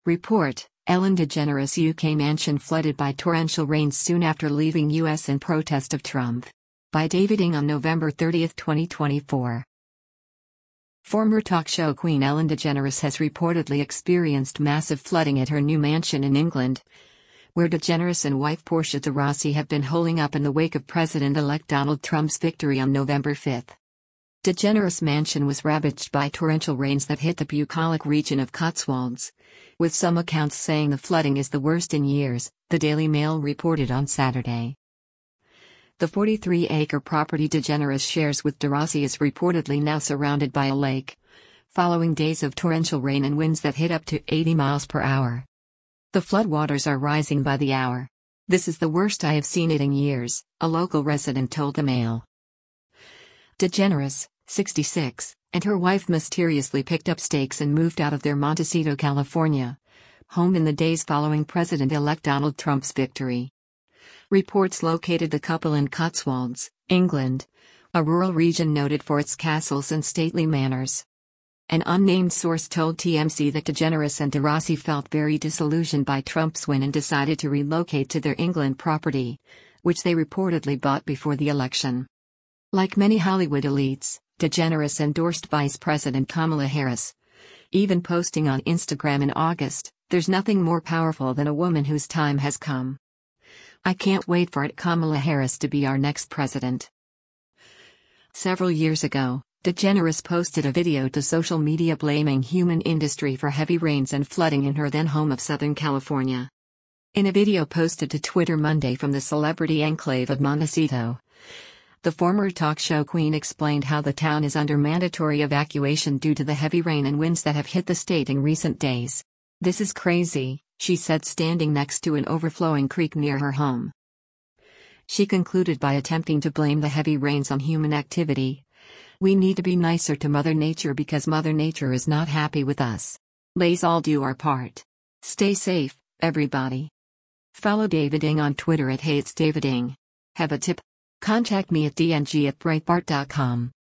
Report: Ellen DeGeneres' UK mansion flooded by torrential rains soon after leaving US in protest of Trump. By David Ng on November 30, 2024. Former talk show queen Ellen DeGeneres has reportedly experienced massive flooding at her new mansion in England, where DeGeneres and wife Portia de Rossi have been holing up in the wake of President-elect Donald Trump's victory on November 5. DeGeneres' mansion was ravaged by torrential rains that hit the bucolic region of Cotswolds, with some accounts saying the flooding is the worst in years, the Daily Mail reported on Saturday. The 43-acre property DeGeneres shares with de Rossi is reportedly now surrounded by a lake, following days of torrential rain and winds that hit up to 80 miles per hour. The floodwaters are rising by the hour. "This is the worst I have seen it in years," a local resident told the Mail. DeGeneres, 66, and her wife mysteriously picked up stakes and moved out of their Montecito, California home in the days following President-elect Donald Trump's victory. Reports located the couple in Cotswolds, England, a rural region noted for its castles and stately manors. An unnamed source told TMZ that DeGeneres and de Rossi felt very disillusioned by Trump's win and decided to relocate to their England property, which they reportedly bought before the election. Like many Hollywood elites, DeGeneres endorsed Vice President Kamala Harris, even posting on Instagram in August, "There's nothing more powerful than a woman whose time has come. I can't wait for Kamala Harris to be our next president." Several years ago, DeGeneres posted a video to social media blaming human industry for heavy rains and flooding in her then home of Southern California. In a video posted to Twitter Monday from the celebrity enclave of Montecito, the former talk show queen explained how the town is under mandatory evacuation due to the heavy rain and winds that have hit the state in recent days. "This is crazy," she said, standing next to an overflowing creek near her home. She concluded by attempting to blame the heavy rains on human activity. "We need to be nicer to Mother Nature because Mother Nature is not happy with us. Let's all do our part. Stay safe, everybody." Follow David Ng on Twitter at @HeyIt'sDavidNg. Have a tip? Contact me at dng@breitbart.com.